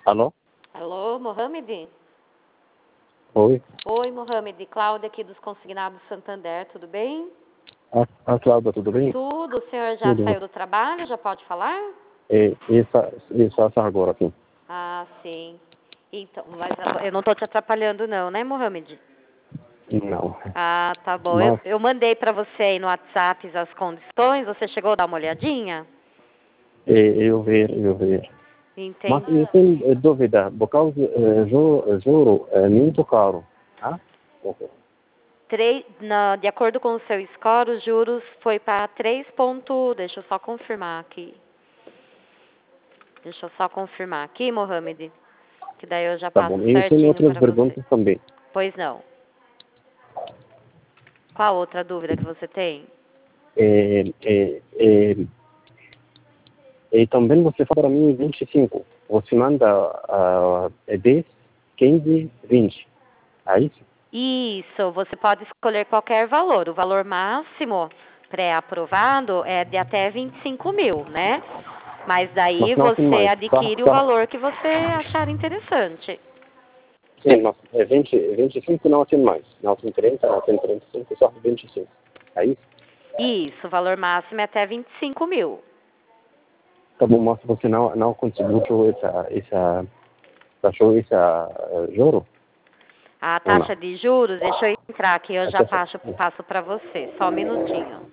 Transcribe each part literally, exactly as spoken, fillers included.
Alô? Alô, Mohamed? Oi. Oi, Mohamed. Cláudia aqui dos Consignados Santander, tudo bem? Ah, ah, Cláudia, tudo bem? Tudo. O senhor já Tudo. saiu do trabalho? Já pode falar? É, essa, essa agora, sim. Ah, sim. Então, mas eu não estou te atrapalhando não, né, Mohamed? Não. Ah, tá bom. Mas, Eu, eu mandei para você aí no WhatsApp as condições. Você chegou a dar uma olhadinha? é, eu ver, eu ver. Mas Entendi. eu tenho eh, dúvida, por causa uh, juro, juro é muito caro. Ah? Ok. Três, na, de acordo com o seu score, os juros foi para três ponto... Deixa eu só confirmar aqui. Deixa eu só confirmar aqui, Mohamed, que daí eu já Tá passo bom. E eu tenho certinho outras para você. perguntas também. Pois não. Qual outra dúvida que você tem? É, é, é, e também você fala para mim vinte e cinco. Você manda uh, dez, quinze, vinte. É isso? Isso, você pode escolher qualquer valor. O valor máximo pré-aprovado é de até vinte e cinco mil, né? Mas daí Mas não tem você mais. Tá, adquire o tá. valor que você achar interessante. Sim, mas é vinte, vinte e cinco não tem mais. Não tem trinta, não tem trinta e cinco, só vinte e cinco. É isso? Isso, o valor máximo é até vinte e cinco mil. Tá bom, mas você não, não contribuiu essa, essa, achou essa uh, juro? A Ou não? taxa de juros, deixa eu entrar aqui, eu já Essa, passo, passo para você. Só um minutinho.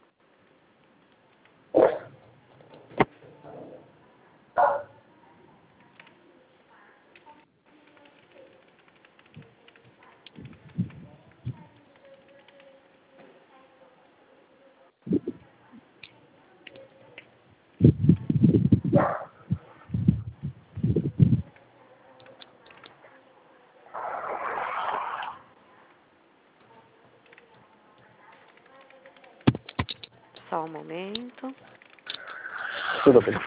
Só um momento. tudo bem.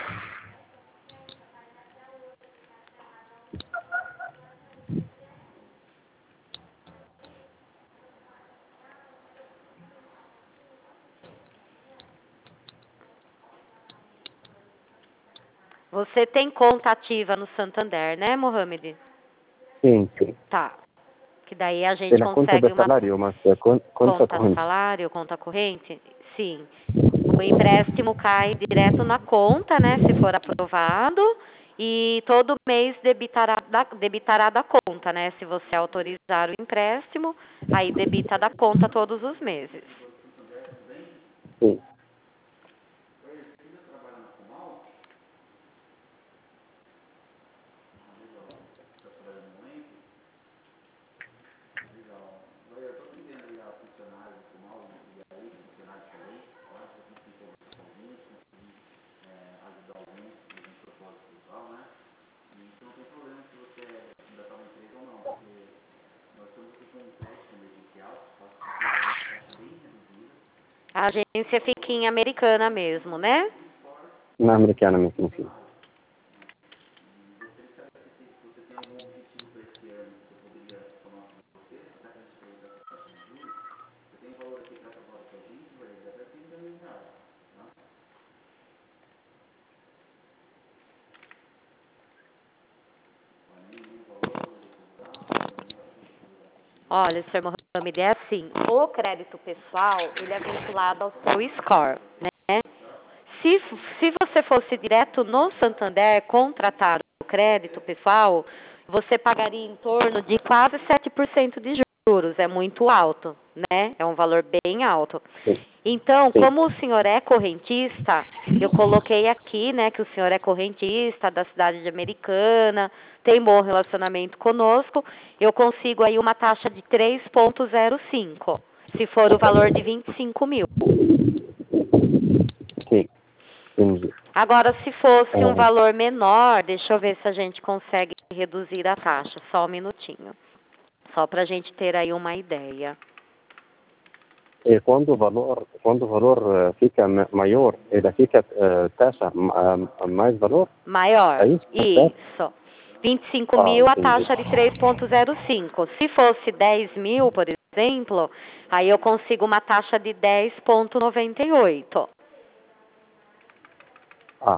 Você tem conta ativa no Santander, né, Mohamed? Sim, sim. Tá. Que daí a gente Pela conta consegue do uma salário, mas é con- conta conta corrente. salário, conta corrente? Sim. O empréstimo cai direto na conta, né, se for aprovado, e todo mês debitará da, debitará da conta, né? Se você autorizar o empréstimo, aí debita da conta todos os meses. Sim. A agência fica em Americana mesmo, né? Na americana mesmo, sim. Olha, senhor Mohamed, é assim, o crédito pessoal, ele é vinculado ao seu score, né? Se, se você fosse direto no Santander contratar o crédito pessoal, você pagaria em torno de quase sete por cento de juros. É muito alto, né? É um valor bem alto. Sim. Então, Sim. como o senhor é correntista, eu coloquei aqui, né, que o senhor é correntista da cidade de Americana, tem bom relacionamento conosco, eu consigo aí uma taxa de três ponto zero cinco, se for o valor de vinte e cinco mil. Sim. Entendi. Agora, se fosse um É, valor menor, deixa eu ver se a gente consegue reduzir a taxa. Só um minutinho. Só para a gente ter aí uma ideia. e quando o valor, quando o valor eh, fica ma- maior, ele fica uh, taxa uh, mais valor? É Maior. isso? Certo? Isso. vinte e cinco Ah, mil, a entendi. taxa de três ponto zero cinco. Se fosse dez mil, por exemplo, aí eu consigo uma taxa de dez ponto noventa e oito. Ah,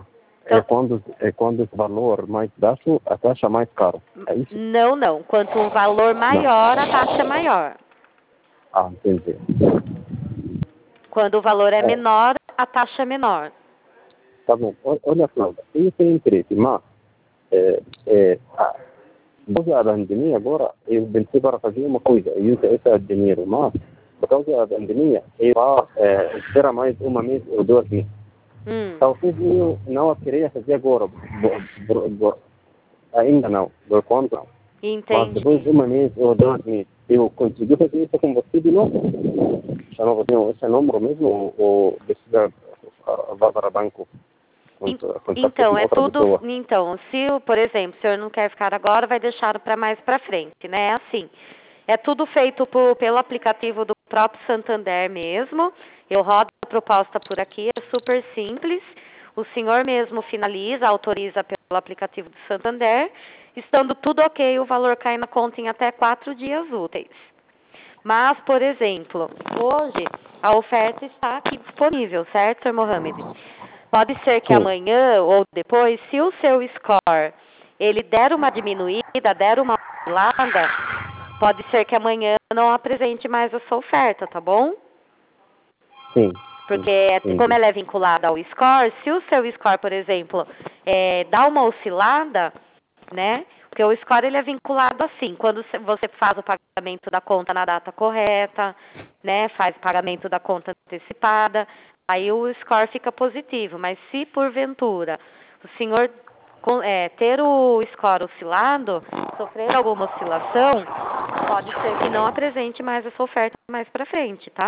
é, quando, é quando o valor mais baixo, a taxa mais cara. É isso? Não, não. Quanto o valor maior, a taxa é maior. Ah, entendi. Quando o valor é, É. menor, a taxa é menor. Tá bom. O- Olha, Cláudia, eu tenho interesse, mas é, é, a, por causa da pandemia agora, eu pensei para fazer uma coisa, eu uso esse dinheiro, mas por causa da pandemia, eu vou é, esperar mais uma mês ou dois meses. Hum. Talvez eu não queria fazer agora, por- por- por- ainda não, por conta. Mas Entendi. depois de uma mês ou dois meses, eu consegui fazer isso com você de novo. Chama você esse número mesmo ou, ou precisa ah, vá para o banco? En- Contactar Então, com é outra tudo. pessoa. Então, se, o- por exemplo, o senhor não quer ficar agora, vai deixar para mais para frente, né? É assim. É tudo feito por- pelo aplicativo do próprio Santander mesmo. Eu rodo a proposta por aqui, é super simples. O senhor mesmo finaliza, autoriza pelo aplicativo do Santander. Estando tudo ok, o valor cai na conta em até quatro dias úteis. Mas, por exemplo, hoje a oferta está aqui disponível, certo, senhor Mohamed? Pode ser que Sim. amanhã ou depois, se o seu score ele der uma diminuída, der uma oscilada, pode ser que amanhã não apresente mais a sua oferta, tá bom? Sim. Porque é- Entendi. como ela é vinculada ao score, se o seu score, por exemplo, é, dá uma oscilada, né? Porque o score ele é vinculado assim, quando se- você faz o pagamento da conta na data correta, né? Faz o pagamento da conta antecipada, aí o score fica positivo. Mas se porventura o senhor com- é, ter o score oscilado, sofrer alguma oscilação, pode ser que não apresente mais essa oferta mais para frente, tá?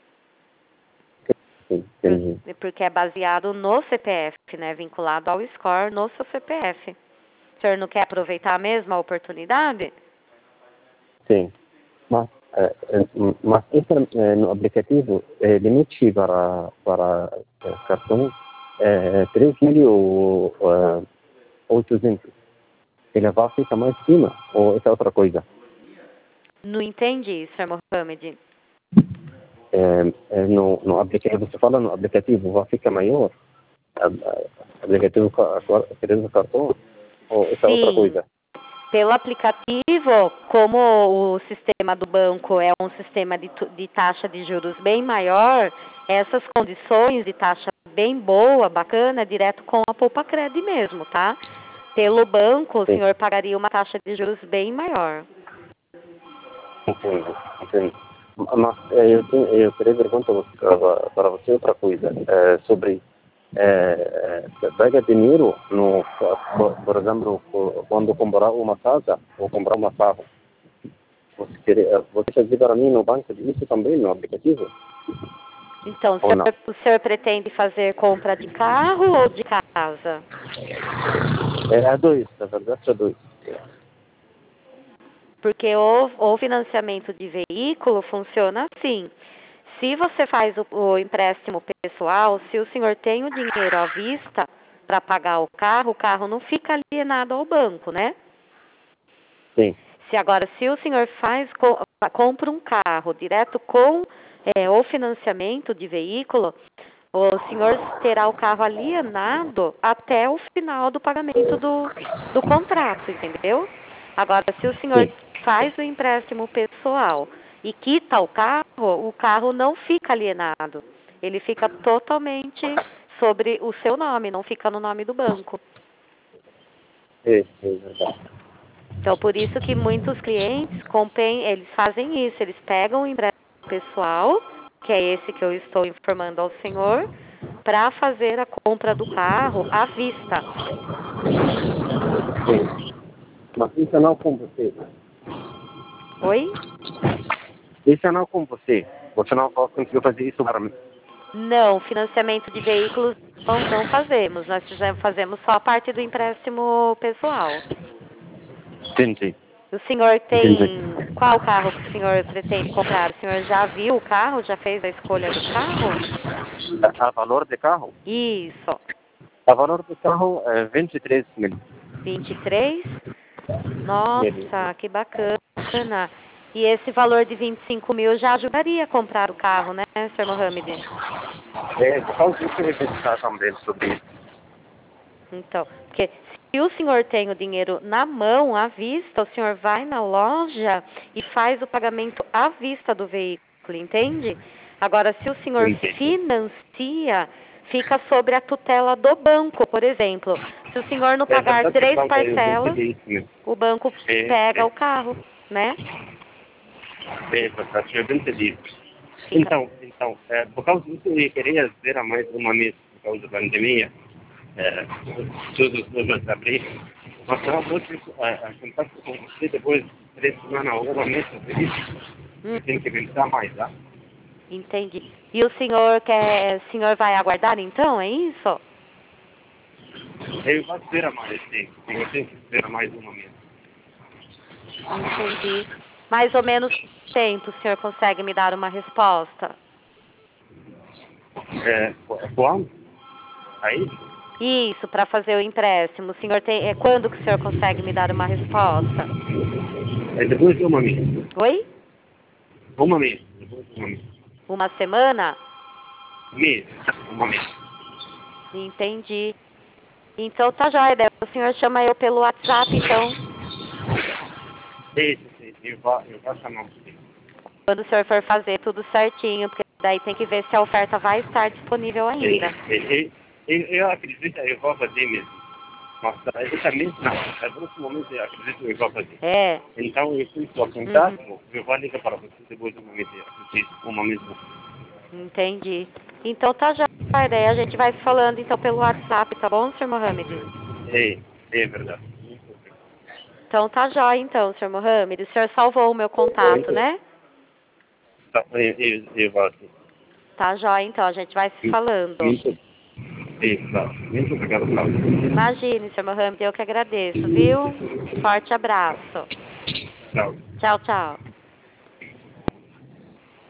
Sim, entendi. Por- Porque é baseado no C P F, né? Vinculado ao score no seu C P F. O senhor não quer aproveitar mesmo a oportunidade? Sim. Mas, é, é, mas esse, é, no aplicativo, é, limite para, para é, cartão é três mil e oitocentos. Ele vai ficar mais em cima ou essa é outra coisa? Não entendi, senhor Mohamed. É, é, no, no aplicativo, você fala no aplicativo, vai ficar maior? A- a- Aplicativo querendo cartão ou essa é outra Sim, coisa? pelo aplicativo, como o sistema do banco é um sistema de, tu- de taxa de juros bem maior, essas condições de taxa bem boa, bacana, é direto com a Poupa Cred mesmo, tá? Pelo banco, o Sim. senhor pagaria uma taxa de juros bem maior. Entendo, entendo. Mas eh, eu, tenho, eu queria perguntar para para você outra coisa, eh, sobre eh, eh, pega dinheiro, no, por, por exemplo, quando comprar uma casa ou comprar uma carro, você, queria, você fazia para mim no banco isso também, no aplicativo? Então, o Ou não? senhor, o senhor pretende fazer compra de carro ou de casa? É a dois, na verdade é dois. Porque o, o financiamento de veículo funciona assim. Se você faz o, o empréstimo pessoal, se o senhor tem o dinheiro à vista para pagar o carro, o carro não fica alienado ao banco, né? Sim, Se agora, se o senhor faz, co- compra um carro direto com é, o financiamento de veículo, o senhor terá o carro alienado até o final do pagamento do, do contrato, entendeu? Agora, se o senhor sim, faz o empréstimo pessoal e quita o carro, o carro não fica alienado. Ele fica totalmente sobre o seu nome, não fica no nome do banco. sim, sim, verdade. Então, por isso que muitos clientes comprem, eles fazem isso, eles pegam o empréstimo pessoal, que é esse que eu estou informando ao senhor, para fazer a compra do carro à vista. Sim. Mas isso não com você. Oi? Isso não com você. Você não conseguiu fazer isso para mim. Não, financiamento de veículos não, não fazemos. Nós fizemos, fazemos só a parte do empréstimo pessoal. Entendi. O senhor Entendi. tem... Qual carro que o senhor pretende comprar? O senhor já viu o carro? Já fez a escolha do carro? A, a valor de carro? Isso. A valor do carro é vinte e três mil. vinte e três? Mil. Nossa, que bacana. E esse valor de vinte e cinco mil já ajudaria a comprar o carro, né, senhor Mohamed? É, por causa disso eu ia pensar também sobre isso. Então, porque se o senhor tem o dinheiro na mão, à vista, o senhor vai na loja e faz o pagamento à vista do veículo, entende? Agora, se o senhor Entendi. financia, fica sobre a tutela do banco, por exemplo. Se o senhor não É pagar verdade, três Cláudia, eu parcelas, entendi isso mesmo. o banco É, pega é, o carro, né? é verdade, eu entendi isso. Fica. Então, então é, por causa disso, eu queria esperar mais uma mês por causa da pandemia. É, tudo tudo se abrir. Mas eu vou ter é, contato com você depois de três semanas ou uma mês, Hum, eu tenho que pensar mais, tá? entendi. E o senhor quer, o senhor vai aguardar então, é isso? Eu vou esperar mais, sim. Eu tenho que esperar mais uma mês. Entendi. Mais ou menos quanto tempo o senhor consegue me dar uma resposta? É, quando? Aí? Isso, para fazer o empréstimo. O senhor tem, é, quando que o senhor consegue me dar uma resposta? É depois de uma mês. Oi? Uma mês. Depois de uma mês. Uma semana? Mês. Uma mês. Entendi. Então tá jóia, Débora. O senhor chama eu pelo WhatsApp, então. Sim, sim, sim. Eu vou, eu vou chamar você. Quando o senhor for fazer tudo certinho, porque daí tem que ver se a oferta vai estar disponível ainda. Eu, eu, eu acredito que eu vou fazer mesmo. Mas exatamente não. A nesse momento eu acredito que eu vou fazer. É. Então eu fiz o Uhum. contato, eu vou ligar para você depois do momento. Eu acredito, um momento. Entendi. Então tá jóia, daí a gente vai se falando então pelo WhatsApp, tá bom, senhor Mohamed? É, é verdade. Então tá jóia então, senhor Mohamed. O senhor salvou o meu contato, Muito, né? tá, eu, eu, eu vou assim. Tá jóia então, a gente vai se falando. Muito, é, tá. Muito obrigado, Cláudio. Imagine, senhor Mohamed, eu que agradeço, viu? Forte abraço. Tchau. Tchau, tchau.